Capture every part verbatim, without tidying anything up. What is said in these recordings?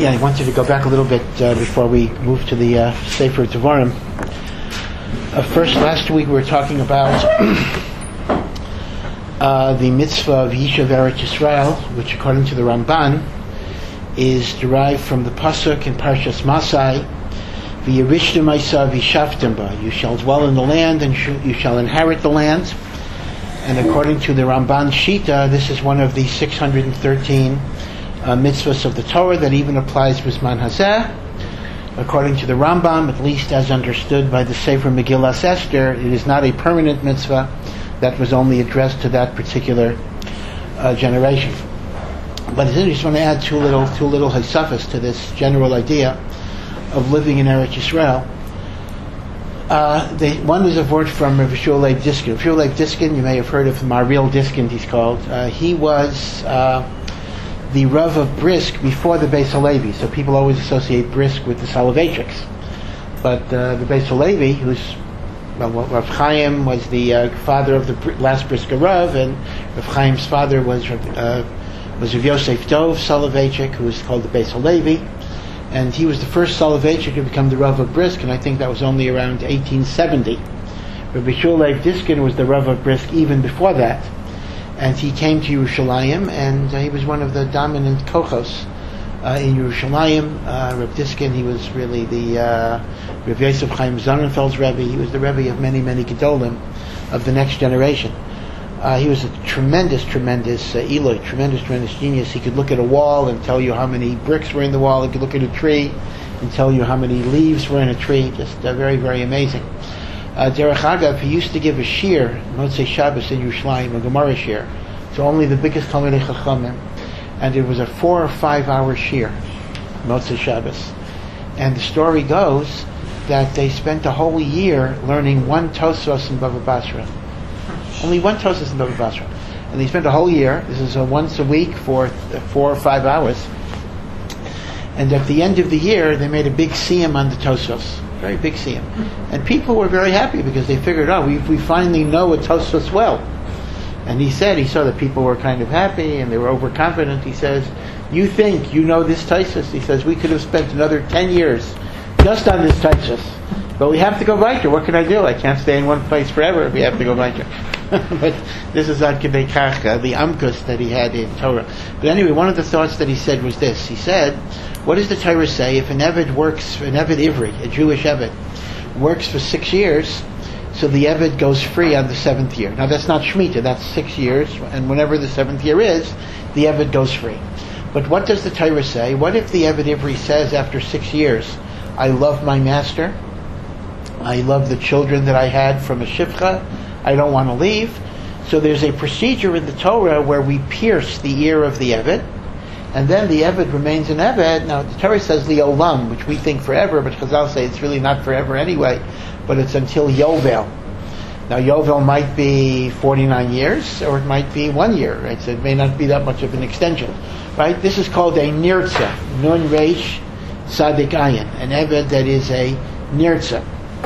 Yeah, I wanted to go back a little bit uh, before we move to the uh, Sefer Devarim. Uh, first, last week we were talking about uh, the mitzvah of Yishuv Eretz Yisrael, which according to the Ramban is derived from the pasuk in Parshas Masai, V'yirishtem Ma'asav v'yishaftem ba. You shall dwell in the land and sh- you shall inherit the land. And according to the Ramban Shita, this is one of the six hundred thirteen uh, mitzvahs of the Torah that even applies B'zman Hazeh. According to the Rambam, at least as understood by the Sefer Megillas Esther, it is not a permanent mitzvah that was only addressed to that particular uh, generation. But I just want to add two little two little hasafas to this general idea of living in Eretz Yisrael. Uh, they, one is a word from Rav Shua Leib Diskin. Rav Shua Leib Diskin, you may have heard of Maril Diskin, he's called. Uh, he was uh, the Rav of Brisk before the Beis Halevi, so people always associate Brisk with the Soloveitchiks. But uh, the Beis Halevi, who's, well, Rav Chaim was the uh, father of the Br- last Brisker Rav, and Rav Chaim's father was uh, was Rav Yosef Dov Soloveitchik, who was called the Beis Halevi. And he was the first Soloveitchik to become the Rav of Brisk, and I think that was only around eighteen seventy. Rabbi Shua Leib Diskin was the Rav of Brisk even before that. And he came to Yerushalayim, and uh, he was one of the dominant kochos uh, in Yerushalayim. Uh, Rav Diskin, he was really the uh, Rav Yosef Chaim Sonnenfeld's Rebbe. He was the Rebbe of many, many Gedolim of the next generation. Uh, he was a tremendous, tremendous uh, Eloi, tremendous, tremendous genius. He could look at a wall and tell you how many bricks were in the wall. He could look at a tree and tell you how many leaves were in a tree. Just uh, very, very amazing. Uh, Derech Agav, he used to give a shir, Motzei Shabbos in Yerushalayim, a Gemara shir, to only the biggest Talmidei Chachamim. And it was a four or five hour shir, Motzei Shabbos. And the story goes that they spent a whole year learning one Tosfos in Bava Basra. Only one Tosfos in Bava Basra. And they spent a whole year, this is a once a week for th- four or five hours. And at the end of the year, they made a big siyum on the Tosfos. Very big siyum. And people were very happy because they figured, oh, we, we finally know a Tosfos well. And he said, he saw that people were kind of happy and they were overconfident. He says, you think you know this Tosfos? He says, we could have spent another ten years just on this Tosfos. But we have to go weiter. What can I do? I can't stay in one place forever. We have to go weiter. But this is Ad Kedei Kach, the Amkus that he had in Torah. But anyway, one of the thoughts that he said was this. He said, what does the Torah say? If an Eved works, an Eved Ivri, a Jewish Eved, works for six years, so the Eved goes free on the seventh year. Now that's not Shemitah, that's six years, and whenever the seventh year is, the Eved goes free. But what does the Torah say? What if the Eved Ivri says after six years, I love my master, I love the children that I had from a shivcha, I don't want to leave. So there's a procedure in the Torah where we pierce the ear of the Eved, and then the Eved remains an Eved. Now the Torah says the Olam, which we think forever, but Chazal say it's really not forever anyway, but it's until Yovel. Now Yovel might be forty-nine years, or it might be one year, right? So it may not be that much of an extension, right? This is called a Nirtza, Nun Reish Sadik Ayin, an Eved that is a Nirtza.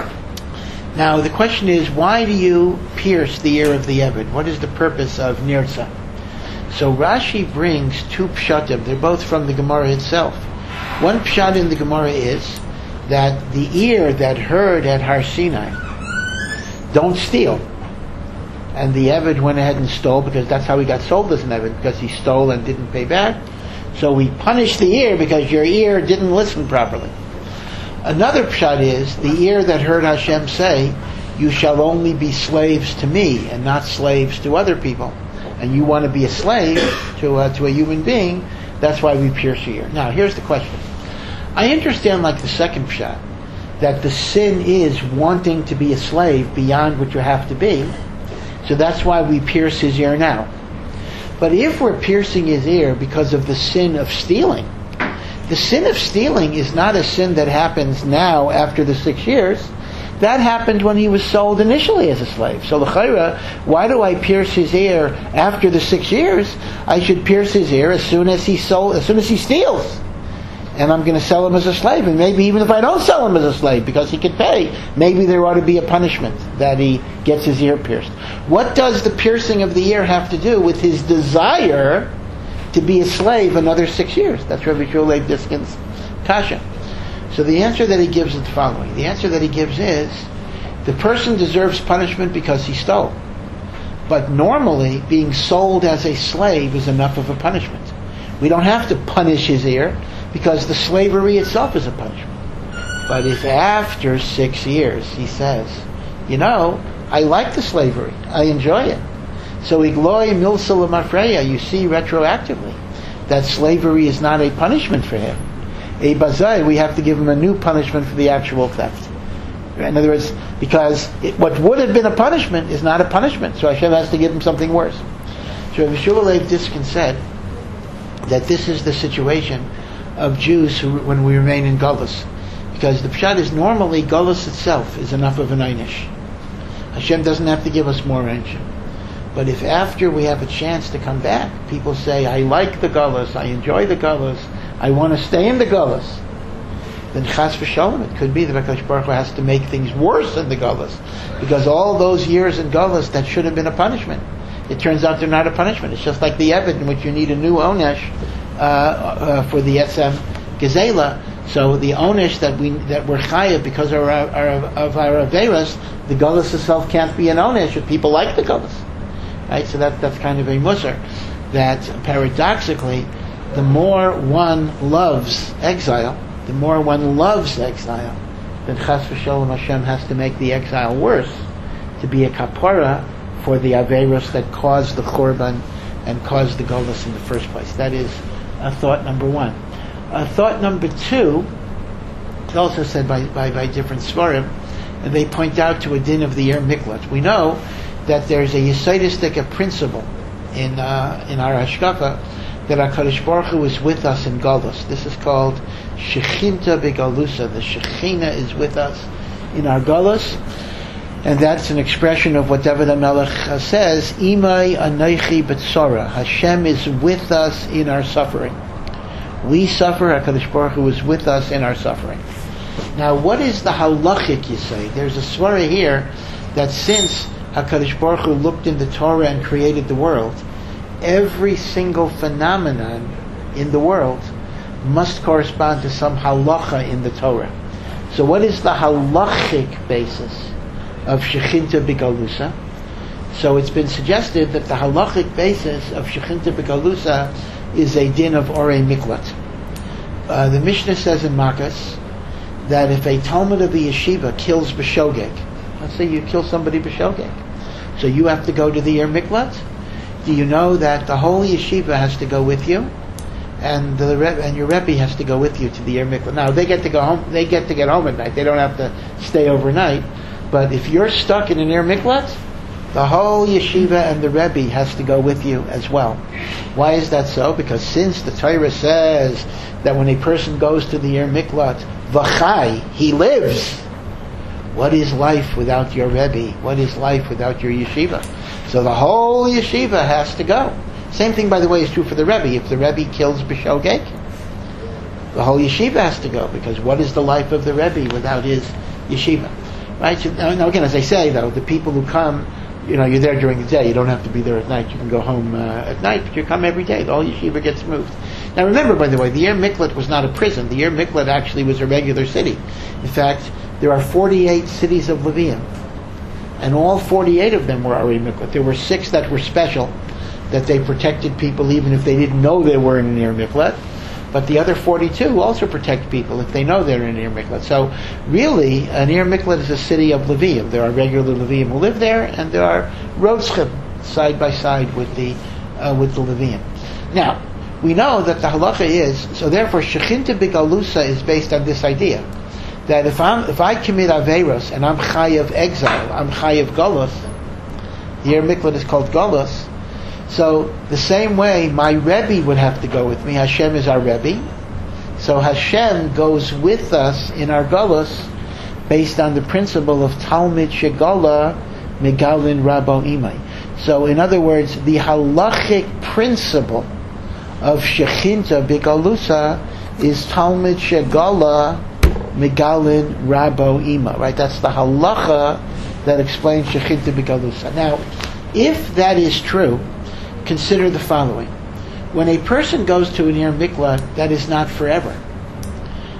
Now the question is, why do you pierce the ear of the Eved? What is the purpose of Nirtza? So Rashi brings two pshatim. They're both from the Gemara itself. One pshat in the Gemara is that the ear that heard at Har Sinai, don't steal. And the Eved went ahead and stole because that's how he got sold as an Eved, because he stole and didn't pay back. So we punish the ear because your ear didn't listen properly. Another pshat is the ear that heard Hashem say, you shall only be slaves to me and not slaves to other people. And you want to be a slave to, uh, to a human being, that's why we pierce your ear. Now, here's the question. I understand, like the second pshat, that the sin is wanting to be a slave beyond what you have to be, so that's why we pierce his ear now. But if we're piercing his ear because of the sin of stealing, the sin of stealing is not a sin that happens now after the six years. That happened when he was sold initially as a slave. So l'chayra, why do I pierce his ear after the six years? I should pierce his ear as soon as he sold, as soon as he steals. And I'm going to sell him as a slave. And maybe even if I don't sell him as a slave because he could pay, maybe there ought to be a punishment that he gets his ear pierced. What does the piercing of the ear have to do with his desire to be a slave another six years? That's Rabbi Shua Leib Diskin's kasha. So the answer that he gives is the following. The answer that he gives is, the person deserves punishment because he stole. But normally, being sold as a slave is enough of a punishment. We don't have to punish his ear, because the slavery itself is a punishment. But if after six years he says, you know, I like the slavery, I enjoy it, so igloi milsa l'mafreya, you see retroactively that slavery is not a punishment for him. A bazai, we have to give him a new punishment for the actual theft. In other words, because it, what would have been a punishment is not a punishment, so Hashem has to give him something worse. So Rabbi Shua Leib Diskin said that this is the situation of Jews who, when we remain in Galus. Because the pshat is normally Galus itself is enough of an einish. Hashem doesn't have to give us more einish. But if after we have a chance to come back, people say, I like the Galus, I enjoy the Galus, I want to stay in the Galus, then chas v'shalom, it could be that HaKadosh Baruch Hu has to make things worse in the Galus. Because all those years in Galus that should have been a punishment, it turns out they're not a punishment. It's just like the Eved, in which you need a new onesh uh, uh, for the Etzem Gezela. So the onesh that we that we're chayav because of our, our, of our Averas, the Galus itself can't be an onesh if people like the Galus. Right? So that that's kind of a musar. That paradoxically, the more one loves exile, the more one loves exile, then chas v'sholem Hashem has to make the exile worse to be a kapara for the Averos that caused the Churban and caused the Golus in the first place. That is uh, thought number one. Uh, thought number two is also said by, by, by different Svarim, and they point out to a din of the Yer Miklat. We know that there's a Yisaitistic principle in uh, in our Hashkafa that HaKadosh Baruch Hu is with us in Galus. This is called Shechinta Begalusa. The Shechina is with us in our Galus, and that's an expression of what David HaMelech says, Imai Anochi B'tzora. Hashem is with us in our suffering. We suffer, HaKadosh Baruch Hu is with us in our suffering. Now, what is the halachic, you say? There's a svara here that since HaKadosh Baruch Hu looked in the Torah and created the world, every single phenomenon in the world must correspond to some halacha in the Torah. So what is the halachic basis of Shechinta B'Galusa? So it's been suggested that the halachic basis of Shechinta B'Galusa is a din of Orei Miklat. Uh, the Mishnah says in Makkos that if a Talmud of the yeshiva kills B'Shogeg, let's say you kill somebody B'Shogeg, so you have to go to the Yer Miklat. Do you know that the whole yeshiva has to go with you, and the and your rebbe has to go with you to the Yer Miklat? Now they get to go home. They get to get home at night. They don't have to stay overnight. But if you're stuck in an Yer Miklat, the whole yeshiva and the rebbe has to go with you as well. Why is that so? Because since the Torah says that when a person goes to the Yer Miklat, v'chai, he lives. What is life without your rebbe? What is life without your yeshiva? So the whole yeshiva has to go. Same thing, by the way, is true for the rebbe. If the rebbe kills B'Shogeg, the whole yeshiva has to go, because what is the life of the rebbe without his yeshiva? Right? So, now again, as I say, though, the people who come, you know, you're there during the day. You don't have to be there at night. You can go home uh, at night, but you come every day. The whole yeshiva gets moved. Now remember, by the way, the Yer Miklat was not a prison. The Yer Miklat actually was a regular city. In fact, there are forty-eight cities of Levium, and all forty-eight of them were Orei Miklat. There were six that were special, that they protected people even if they didn't know they were in an Yer Miklat. But the other forty-two also protect people if they know they're in an Yer Miklat. So really, an Yer Miklat is a city of Levium. There are regular Levium who live there, and there are Rodschim side by side with the uh, with the Levium. Now, we know that the halacha is, so therefore Shechinta B'Galusa is based on this idea, that if I'm if I commit Averos and I'm chayav exile, I'm chayav Galus, the Yer Miklat is called Galus. So the same way my Rebbe would have to go with me. Hashem is our Rebbe. So Hashem goes with us in our Galus based on the principle of Talmid Shegala Megalin Rabo Imai. So in other words, the halachic principle of Shechinta B'Galusa is Talmid Shegala Megalin Rabo Ima. Right? That's the halacha that explains Shechinta B'Galusa. Now, if that is true, consider the following. When a person goes to an Yer Miklat, that is not forever.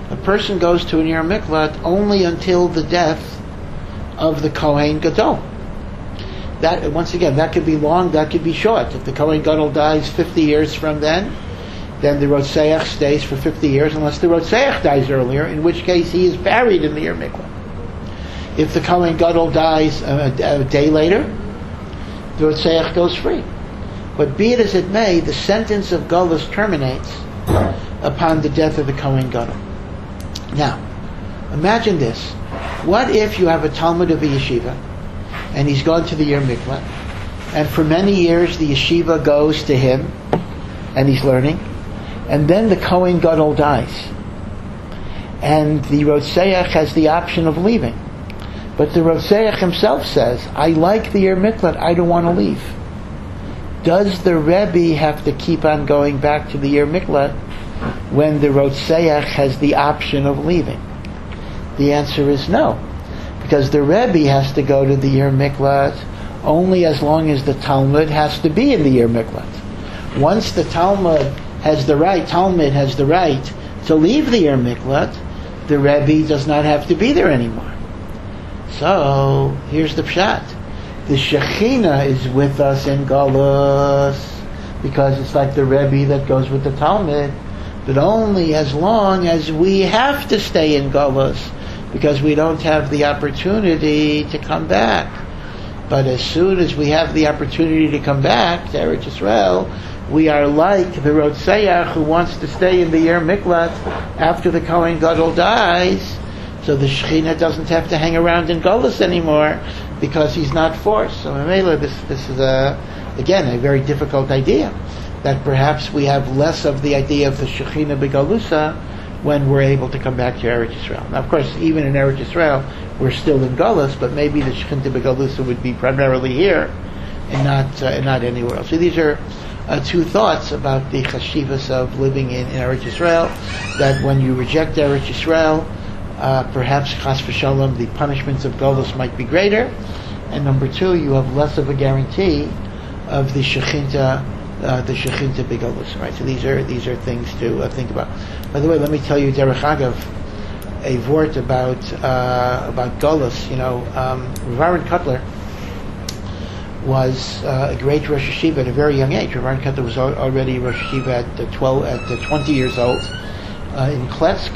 a person goes to an Ir Miklat only until the death of the Kohen Gadol. That, once again, that could be long, that could be short. If the Kohen Gadol dies fifty years from then, then the Rotzeach stays for fifty years, unless the Rotzeach dies earlier, in which case he is buried in the Ir Miklat. If the Kohen Gadol dies a, a, a day later, the Rotzeach goes free. But be it as it may, the sentence of Golus terminates upon the death of the Kohen Gadol. Now, imagine this. What if you have a Talmud of a yeshiva, and he's gone to the Ir Miklat, and for many years the yeshiva goes to him, and he's learning, and then the Kohen Gadol dies, and the Rotzeach has the option of leaving, but the Rotzeach himself says, I like the Ir Miklat, I don't want to leave. Does the Rebbe have to keep on going back to the Ir Miklat when the Rotzeach has the option of leaving? The answer is no, because the Rebbe has to go to the Ir Miklat only as long as the Talmud has to be in the Ir Miklat. Once the Talmud has the right, Talmud has the right to leave the Ir Miklat, the Rebbe does not have to be there anymore. So, here's the pshat. The Shekhinah is with us in Galus, because it's like the Rebbe that goes with the Talmud, but only as long as we have to stay in Galus, because we don't have the opportunity to come back. But as soon as we have the opportunity to come back to Eretz Yisrael, we are like the Rotzeach who wants to stay in the Ir Miklat after the Kohen Gadol dies, so the Shekhinah doesn't have to hang around in Golus anymore because he's not forced. So Mamela, this this is a, again, a very difficult idea, that perhaps we have less of the idea of the Shekhinah Begalusa when we're able to come back to Eretz Yisrael. Now, of course, even in Eretz Yisrael, we're still in Golus, but maybe the Shekhinah Begalusa would be primarily here and not uh, and not anywhere else. So these are uh, two thoughts about the chashivas of living in, in Eretz Yisrael, that when you reject Eretz Yisrael, Uh, perhaps chas v'shalom, the punishments of Golus might be greater, and number two, you have less of a guarantee of the shechinta, uh, the shechinta b'Golus. Right. So these are these are things to uh, think about. By the way, let me tell you, derech agav, a vort about uh, about Golus. You know, um, Rav Aaron Kotler was uh, a great Rosh Yeshiva at a very young age. Rav Aaron Kotler was al- already Rosh Yeshiva at uh, twelve, at uh, twenty years old uh, in Kletsk.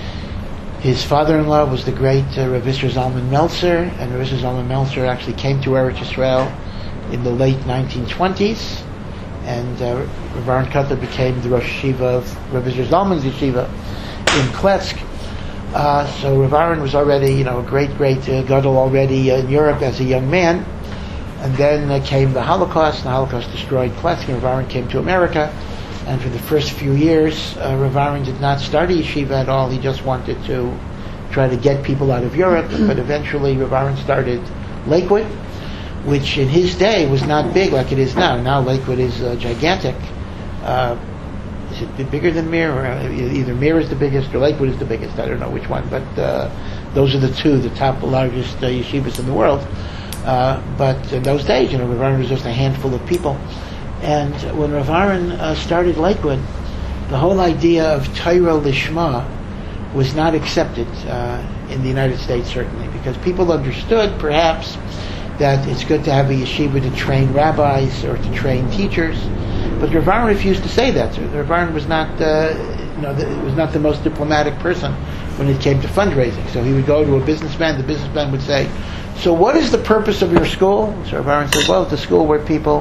His father-in-law was the great uh, Rav Isser Zalman Meltzer, and Rav Isser Zalman Meltzer actually came to Eretz Yisrael in the late nineteen twenties, and uh, Rav Aaron Kotler became the Rosh Yeshiva of Rav Isser Zalman's Yeshiva in Kletsk. Uh, so Rav Aaron was already, you know, a great, great uh, gadol already uh, in Europe as a young man, and then uh, came the Holocaust, and the Holocaust destroyed Kletsk, and Rav Aaron came to America. And for the first few years, uh, Rav Aaron did not start a yeshiva at all. He just wanted to try to get people out of Europe. But eventually, Rav Aaron started Lakewood, which in his day was not big like it is now. Now Lakewood is uh, gigantic. Uh, is it bigger than Mir? Or either Mir is the biggest or Lakewood is the biggest. I don't know which one. But uh, those are the two, the top largest uh, yeshivas in the world. Uh, but in those days, you know, Rav Aaron was just a handful of people. And when Rav Aaron uh, started Lakewood, the whole idea of Torah Lishma was not accepted uh, in the United States, certainly, because people understood, perhaps, that it's good to have a yeshiva to train rabbis or to train teachers. But Rav Aaron refused to say that. So Rav Aaron was not, uh, you know, the, was not the most diplomatic person when it came to fundraising. So he would go to a businessman. The businessman would say, "So what is the purpose of your school?" So Rav Aaron said, "Well, it's a school where people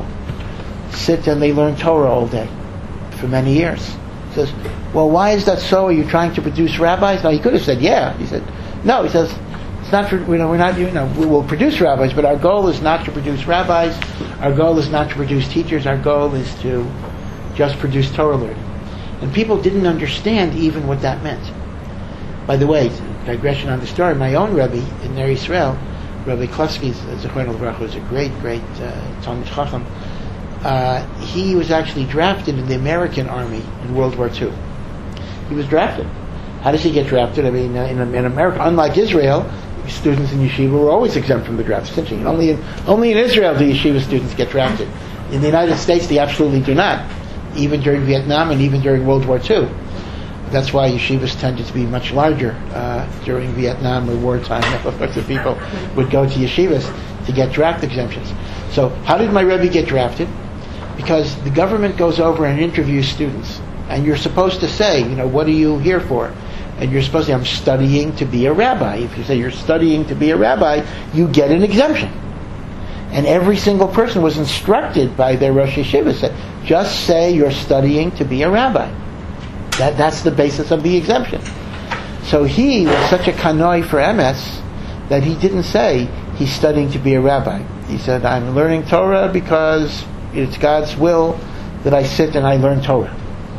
sit and they learn Torah all day for many years." He says, "Well, why is that so? Are you trying to produce rabbis?" Now he could have said, "Yeah." He said, "No." He says, "It's not for, you know, we're not, you know, we will produce rabbis, but our goal is not to produce rabbis. Our goal is not to produce teachers. Our goal is to just produce Torah learning." And people didn't understand even what that meant. By the way, digression on the story, my own Rebbe in Ner Yisrael, Rabbi Klevsky, Zechron Levrach, was a great, great uh, Talmid Chacham. Uh, he was actually drafted in the American Army in World War Two. He was drafted. How does he get drafted? I mean, uh, in, in America, unlike Israel, students in yeshiva were always exempt from the draft. It's interesting. Only in, only in Israel do yeshiva students get drafted. In the United States, they absolutely do not, even during Vietnam and even during World War Two. That's why yeshivas tended to be much larger uh, during Vietnam or wartime. Lots of people would go to yeshivas to get draft exemptions. So how did my Rebbe get drafted? Because the government goes over and interviews students. And you're supposed to say, you know, what are you here for? And you're supposed to say, I'm studying to be a rabbi. If you say you're studying to be a rabbi, you get an exemption. And every single person was instructed by their Rosh Yeshiva, said, just say you're studying to be a rabbi. That, that's the basis of the exemption. So he was such a kanoi for M S that he didn't say he's studying to be a rabbi. He said, I'm learning Torah because it's God's will that I sit and I learn Torah.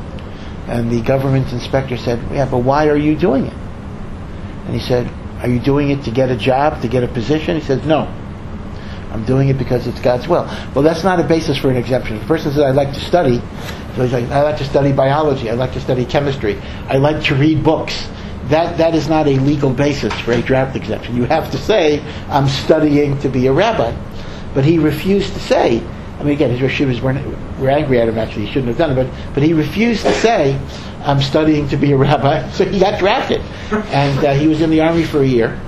And the government inspector said, yeah, but why are you doing it? And he said, are you doing it to get a job, to get a position? He says, no. I'm doing it because it's God's will. Well, that's not a basis for an exemption. If a person says, I like to study, so he's like, I like to study biology, I like to study chemistry, I like to read books. That that is not a legal basis for a draft exemption. You have to say, I'm studying to be a rabbi. But he refused to say, I mean, again, his yeshivas were, were angry at him, actually, he shouldn't have done it, but, but he refused to say, I'm studying to be a rabbi, so he got drafted. And uh, he was in the army for a year.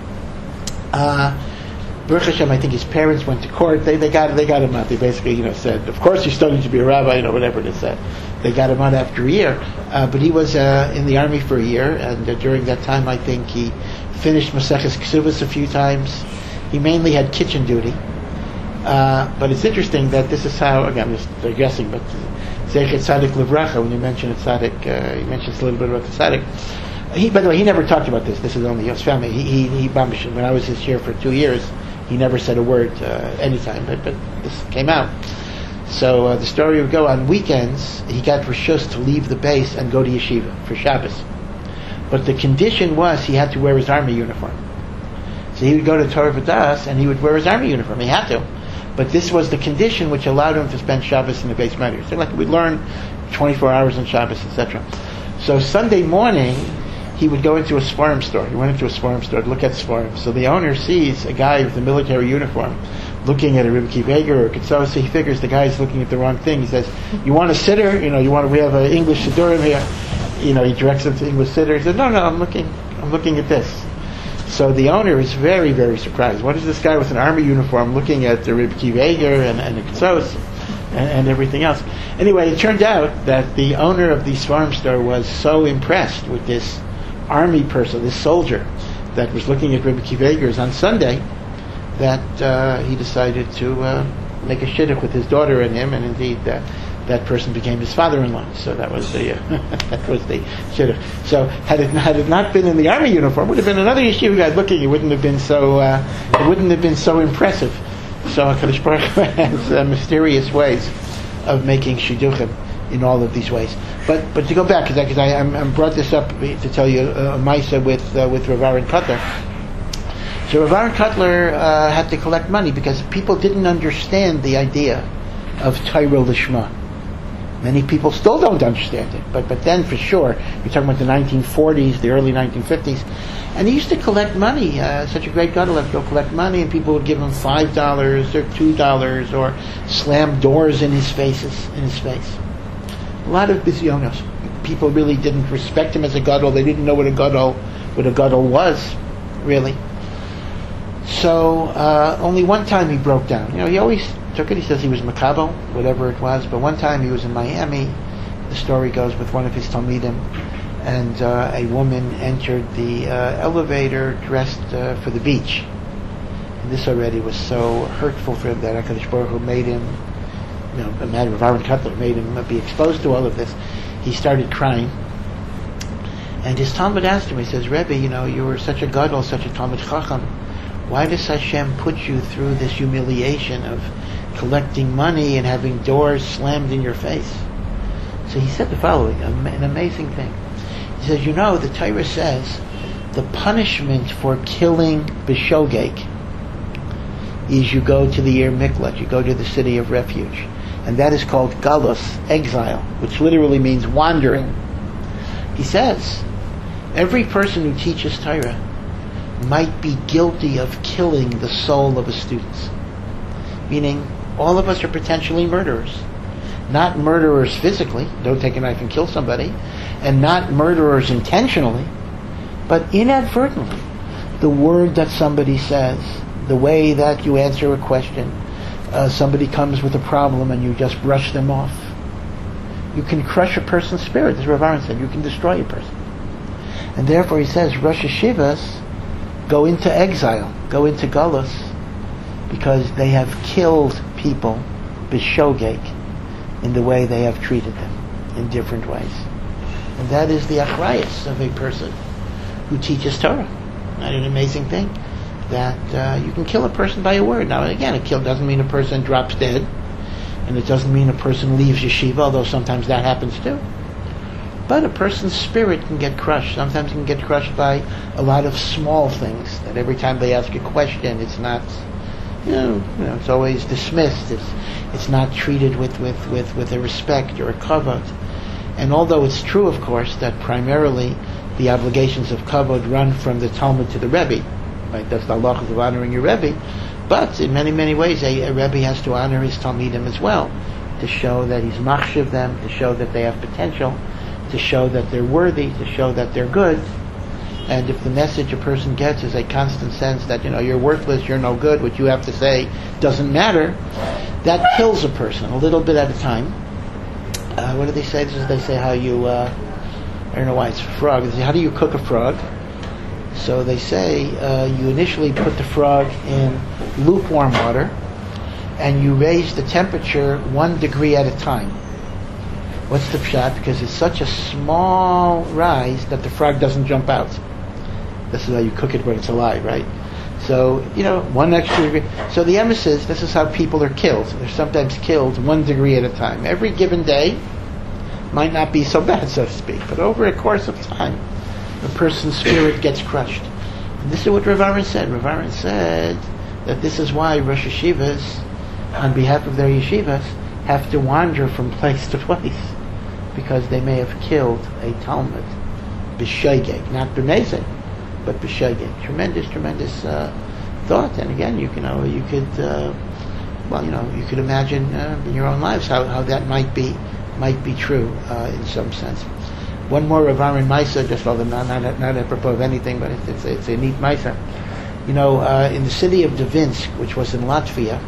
Uh, Baruch Hashem, I think his parents went to court. They they got they got him out. They basically, you know, said, "Of course you're studying to be a rabbi," you know, whatever it said. They got him out after a year, uh, but he was uh, in the army for a year, and uh, during that time, I think he finished Maseches Ksubas a few times. He mainly had kitchen duty, uh, but it's interesting that this is how. Again, I'm just digressing, but Zeichet Tzadik Livracha. When you mention Tzadik, uh, he mentions a little bit about the Tzadik. He, by the way, he never talked about this. This is only his family. He he, he when I was his chair for two years. He never said a word uh, anytime, but, but this came out. So uh, the story would go, on weekends, he got reshus to leave the base and go to yeshiva for Shabbos. But the condition was he had to wear his army uniform. So he would go to Torah V'das and he would wear his army uniform. He had to. But this was the condition which allowed him to spend Shabbos in the base matter. So like we'd learn twenty-four hours on Shabbos, et cetera. So Sunday morning, he would go into a Sforim store. He went into a Sforim store to look at Sforim. So the owner sees a guy with a military uniform looking at a Rebbe Akiva Eiger or a Ketzos, so he figures the guy's looking at the wrong thing. He says, you want a sitter? You know, you want to, we have an English Siddurim here. You know, he directs him to English sitter. He said, no, no, I'm looking, I'm looking at this. So the owner is very, very surprised. What is this guy with an army uniform looking at the Rebbe Akiva Eiger and, and the Ketzos and, and everything else? Anyway, it turned out that the owner of the Sforim store was so impressed with this army person, this soldier that was looking at Rebbe Akiva Eiger's on Sunday, that uh, he decided to uh, make a shidduch with his daughter and him, and indeed uh, that person became his father-in-law. So that was the uh, that was the shidduch. So had it had it not been in the army uniform, it would have been another yeshiva guy looking. It wouldn't have been so uh, it wouldn't have been so impressive. So HaKadosh Baruch Hu has uh, mysterious ways of making shidduchim in all of these ways. But but to go back, because I, I I'm, I'm brought this up to tell you uh, a Maisa with uh, with Rav Aaron Kotler. So Rav Aaron Kotler uh, had to collect money because people didn't understand the idea of Torah Lishma. Many people still don't understand it, but but then for sure, you're talking about the nineteen forties, the early nineteen fifties, and he used to collect money. Uh, such a great gadol would go collect money, and people would give him five dollars or two dollars or slam doors in his faces in his face. A lot of bizyonos. People really didn't respect him as a gadol. They didn't know what a gadol, what a gadol was, really. So uh, only one time he broke down. You know, he always took it. He says he was makabel, whatever it was. But one time he was in Miami. The story goes with one of his talmidim, and uh, a woman entered the uh, elevator dressed uh, for the beach. And this already was so hurtful for him that HaKadosh Baruch Hu made him. You know, a matter of Aaron Kotler made him be exposed to all of this. He started crying, and his Talmud asked him. He says, "Rebbe, you know, you were such a gadol, such a Talmud Chacham. Why does Hashem put you through this humiliation of collecting money and having doors slammed in your face?" So he said the following, an amazing thing. He says, "You know, the Torah says the punishment for killing b'shogeg is you go to the Ir Miklat, you go to the city of refuge. And that is called galus, exile, which literally means wandering." He says, every person who teaches Torah might be guilty of killing the soul of a student. Meaning, all of us are potentially murderers. Not murderers physically, don't take a knife and kill somebody. and not murderers intentionally, but inadvertently. The word that somebody says, the way that you answer a question, uh, somebody comes with a problem and you just brush them off. You can crush a person's spirit, as Rav Aaron said. You can destroy a person. And therefore he says, Rosh Yeshivas go into exile, go into Galus, because they have killed people, b'shogeg, in the way they have treated them, in different ways. And that is the achrayus of a person who teaches Torah. Not an amazing thing? That uh, you can kill a person by a word. Now, again, a kill doesn't mean a person drops dead, and it doesn't mean a person leaves yeshiva, although sometimes that happens too. But a person's spirit can get crushed. Sometimes it can get crushed by a lot of small things, that every time they ask a question, it's not, you know, you know it's always dismissed. It's it's not treated with, with, with, with a respect or a kavod. And although it's true, of course, that primarily the obligations of kavod run from the Talmud to the Rebbe, right? That's the halachas of honoring your Rebbe. But in many, many ways, a, a Rebbe has to honor his Talmidim as well, to show that he's machshav them, to show that they have potential, to show that they're worthy, to show that they're good. And if the message a person gets is a constant sense that, you know, you're worthless, you're no good, what you have to say doesn't matter, that kills a person a little bit at a time. Uh, what do they say? This is, they say how you, uh, I don't know why it's frog. They say, how do you cook a frog? So they say uh, you initially put the frog in lukewarm water and you raise the temperature one degree at a time. What's the pshat? Because it's such a small rise that the frog doesn't jump out. This is how you cook it when it's alive, right? So, you know, one extra degree. So the emes is, this is how people are killed. They're sometimes killed one degree at a time. Every given day might not be so bad, so to speak, but over a course of time, a person's spirit gets crushed. And this is what Rav Aaron said. Rav Aaron said that this is why Rosh Yeshivas, on behalf of their yeshivas, have to wander from place to place, because they may have killed a Talmud, b'shogeg, not b'nezek, but b'shogeg. Tremendous, tremendous uh, thought. And again, you, you know, you could, uh, well, you know, you could imagine uh, in your own lives how, how that might be, might be true uh, in some sense. One more Rav Aaron Maisa, just although not, not, not apropos of anything, but it's, it's, a, it's a neat Maisa. You know, uh, in the city of Dvinsk, which was in Latvia,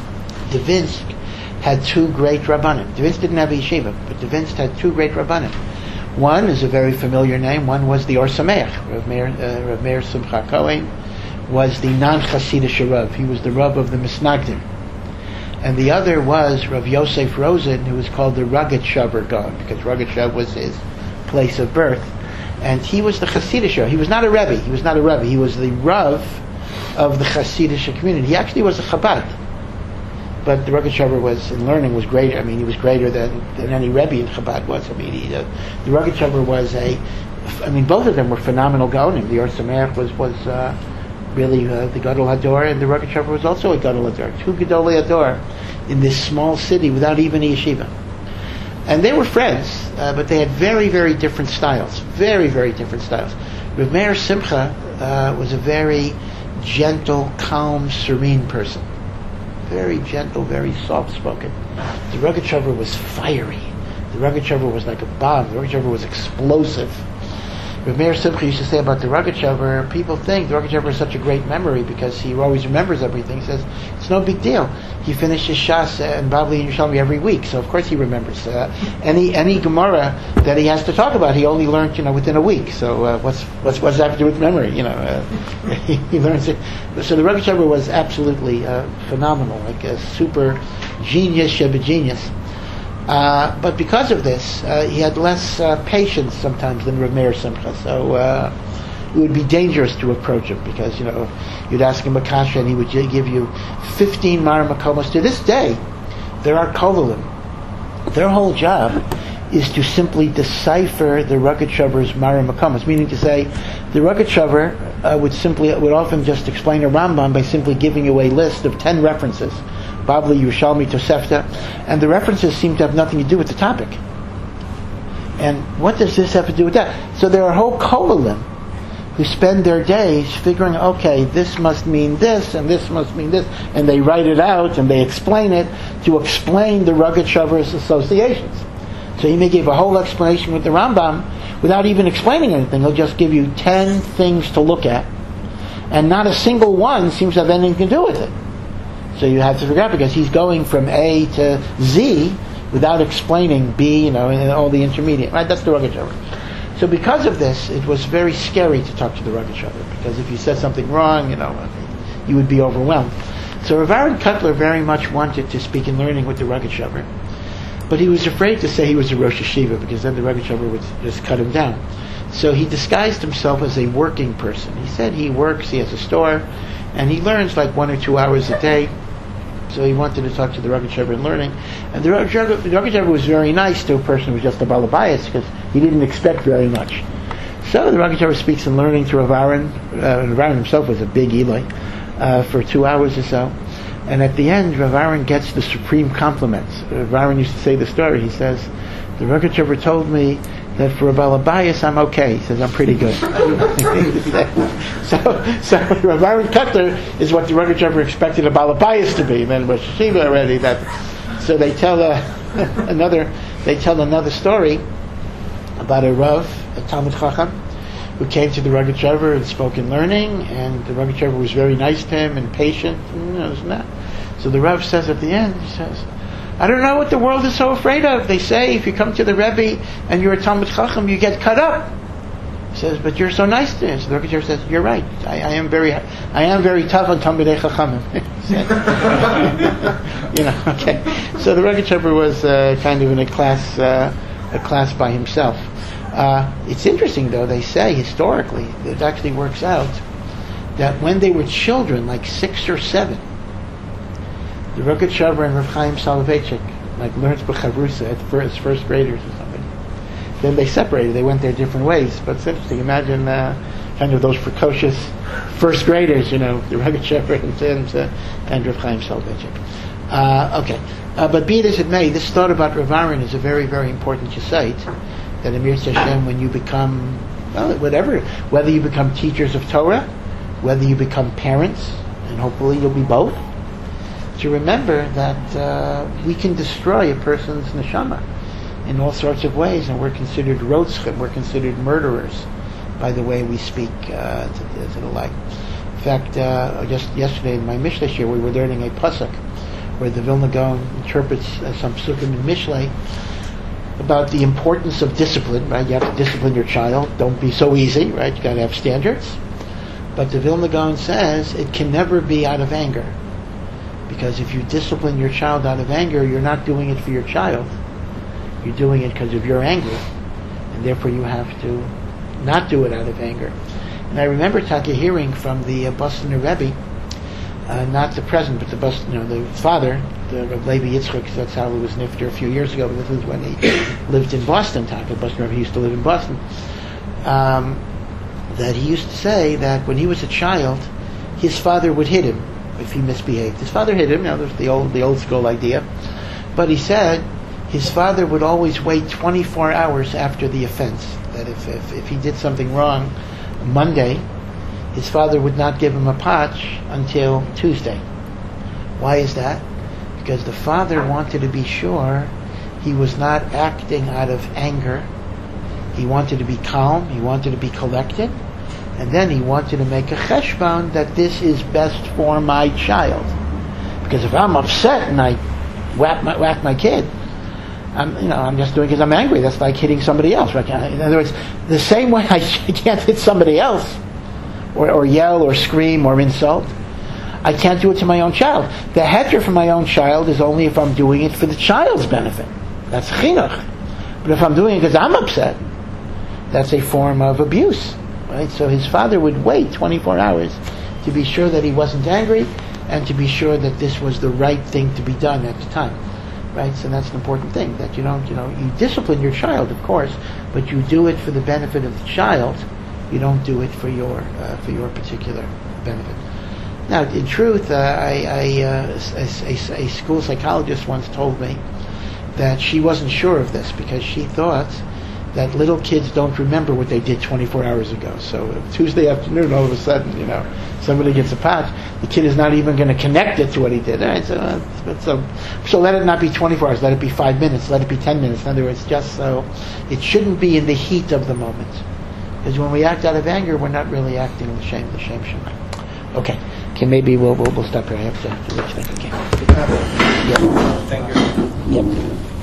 Dvinsk had two great Rabbanim. Dvinsk didn't have a yeshiva, but Dvinsk had two great Rabbanim. One is a very familiar name. One was the Or Sameach. Rav Meir, uh, Rav Meir Simcha Cohen was the non-Hasidic Rav. He was the Rav of the Misnagdim. And the other was Rav Yosef Rosen, who was called the Rogatchover Gaon, because Rogatchover was his place of birth. And he was the Hasidic Rav. He was not a Rebbe. He was not a Rebbe. He was the Rav of the Hasidic community. He actually was a Chabad. But the Rogatchover was, in learning, was greater. I mean, he was greater than, than any Rebbe in Chabad was. I mean, he, uh, the Rogatchover was a, I mean, both of them were phenomenal Gaonim. The Or Sameach was, was uh, really uh, the Gadol Hador, and the Rogatchover was also a Gadol Hador. Two Gadolei Hador in this small city without even a yeshiva. And they were friends, uh, but they had very, very different styles. Very, very different styles. Rav Meir Simcha uh, was a very gentle, calm, serene person. Very gentle, very soft-spoken. The Rogatchover was fiery. The Rogatchover was like a bomb. The Rogatchover was explosive. Rav Meir Simcha used to say about the Rogatchover, people think the Rogatchover has such a great memory because he always remembers everything. He says, it's no big deal. He finishes Shas and Bavli and Yerushalmi every week, so of course he remembers. Uh, any any Gemara that he has to talk about, he only learned, you know, within a week. So uh, what's what's what's that have to do with memory? You know, uh, he, he learns it. So the Rogatchover was absolutely uh, phenomenal, like a super genius, Sheba genius. Uh, but because of this, uh, he had less uh, patience sometimes than Rav Meir Simcha. So uh, it would be dangerous to approach him because, you know, you'd ask him a kasha and he would give you fifteen Mar Makomos. To this day, there are kovelim. Their whole job is to simply decipher the Rogatchover's Mar Makomos, meaning to say the Rogatchover uh, would simply would often just explain a Rambam by simply giving you a list of ten references. Bavli, Yerushalmi, Tosefta, and the references seem to have nothing to do with the topic. And what does this have to do with that? So there are whole kovelim who spend their days figuring, okay, this must mean this, and this must mean this, and they write it out, and they explain it to explain the Rogatchover's associations. So he may give a whole explanation with the Rambam, without even explaining anything. He'll just give you ten things to look at, and not a single one seems to have anything to do with it. So you have to figure out, because he's going from A to Z without explaining B, you know, and all the intermediate. Right? That's the Rogatchover. So because of this, it was very scary to talk to the Rogatchover, because if you said something wrong, you know, you would be overwhelmed. So Rav Aaron Kotler very much wanted to speak in learning with the Rogatchover, but he was afraid to say he was a Rosh Yeshiva, because then the Rogatchover would just cut him down. So he disguised himself as a working person. He said he works, he has a store, and he learns like one or two hours a day. So he wanted to talk to the Rogatchover in learning. And the Rogatchover was very nice to a person who was just a balabayas, because he didn't expect very much. So the Rogatchover speaks in learning to Rav Aaron. Uh, Rav Aaron himself was a big Eli, uh, for two hours or so. And at the end, Rav Aaron gets the supreme compliments. Rav Aaron used to say the story. He says, the Rogatchover told me that for a balabayas I'm okay. He says, I'm pretty good. so, so Rav Aaron Kotler is what the Rogatchover expected a balabayas to be. And then was Shiva already. That, so they tell uh, another, they tell another story about a Rav, a Talmid Chacham, who came to the Rogatchover and spoke in learning, and the Rogatchover was very nice to him and patient. And, you know, isn't that? So the Rav says at the end, he says, I don't know what the world is so afraid of. They say if you come to the Rebbe and you're a Talmid Chacham, you get cut up. He says, but you're so nice to him. So the Rogatchover says, you're right. I, I am very, I am very tough on Talmidei Chachamim. You know, okay. So the Rogatchover was uh, kind of in a class, uh, a class by himself. Uh, it's interesting, though. They say historically it actually works out that when they were children, like six or seven, the Rogatchover and Rav Chaim Soloveitchik like learned B'chavrusa at first, first graders or something. Then they separated. They went their different ways. But it's interesting. Imagine uh, kind of those precocious first graders, you know, the Rogatchover and, and, uh, and Rav Chaim Soloveitchik. Uh, okay. Uh, but be it as it may, this thought about Rav Aaron is a very, very important insight. That Amir Hashem, when you become, well, whatever, whether you become teachers of Torah, whether you become parents, and hopefully you'll be both, to remember that uh, we can destroy a person's neshama in all sorts of ways, and we're considered rotzchim, we're considered murderers by the way we speak uh, to, to the like. In fact, uh, just yesterday in my Mishlei shir, we were learning a pasuk where the Vilna Gaon interprets uh, some psukim in Mishlei about the importance of discipline, right? You have to discipline your child. Don't be so easy, right? You got to have standards. But the Vilna Gaon says it can never be out of anger, because if you discipline your child out of anger, you're not doing it for your child. You're doing it because of your anger, and therefore you have to not do it out of anger. And I remember Taka hearing from the uh, Boston Rebbe, uh, not the present, but the Boston, you know, the father, the Rav Levi Yitzchak, that's how he was nifter a few years ago. But this is when he lived in Boston. Taka Boston Rebbe used to live in Boston. Um, that he used to say that when he was a child, his father would hit him if he misbehaved. His father hit him. You know, there's the old the old school idea. But he said his father would always wait twenty-four hours after the offense. That if if, if he did something wrong Monday, his father would not give him a patch until Tuesday. Why is that? Because the father wanted to be sure he was not acting out of anger. He wanted to be calm. He wanted to be collected. And then he wanted to make a cheshbon that this is best for my child. Because if I'm upset and I whack my, whack my kid, I'm, you know, I'm just doing it because I'm angry. That's like hitting somebody else. Right? In other words, the same way I can't hit somebody else, or, or yell, or scream, or insult, I can't do it to my own child. The heter for my own child is only if I'm doing it for the child's benefit. That's chinuch. But if I'm doing it because I'm upset, that's a form of abuse. Right? So his father would wait twenty-four hours to be sure that he wasn't angry, and to be sure that this was the right thing to be done at the time. Right? So that's an important thing, that you don't, you know, you discipline your child, of course, but you do it for the benefit of the child. You don't do it for your uh, for your particular benefit. Now, in truth, uh, I, I uh, a, a, a school psychologist once told me that she wasn't sure of this, because she thought that little kids don't remember what they did twenty-four hours ago. So if Tuesday afternoon, all of a sudden, you know, somebody gets a patch, the kid is not even going to connect it to what he did. All right, so, uh, so, so let it not be twenty-four hours. Let it be five minutes. Let it be ten minutes. In other words, just so it shouldn't be in the heat of the moment. Because when we act out of anger, we're not really acting in the shame. The shame shema. Okay. Okay. Maybe we'll we'll, we'll stop here. I have to, to reach. Thank you. Okay. Thank you. Yep. Yep.